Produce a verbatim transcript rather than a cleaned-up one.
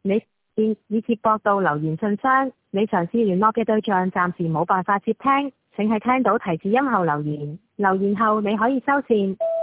你電已接駁到留言信箱，你嘗試聯絡嘅對象暫時冇辦法接聽，請喺聽到提示音後留言，留言後你可以收線。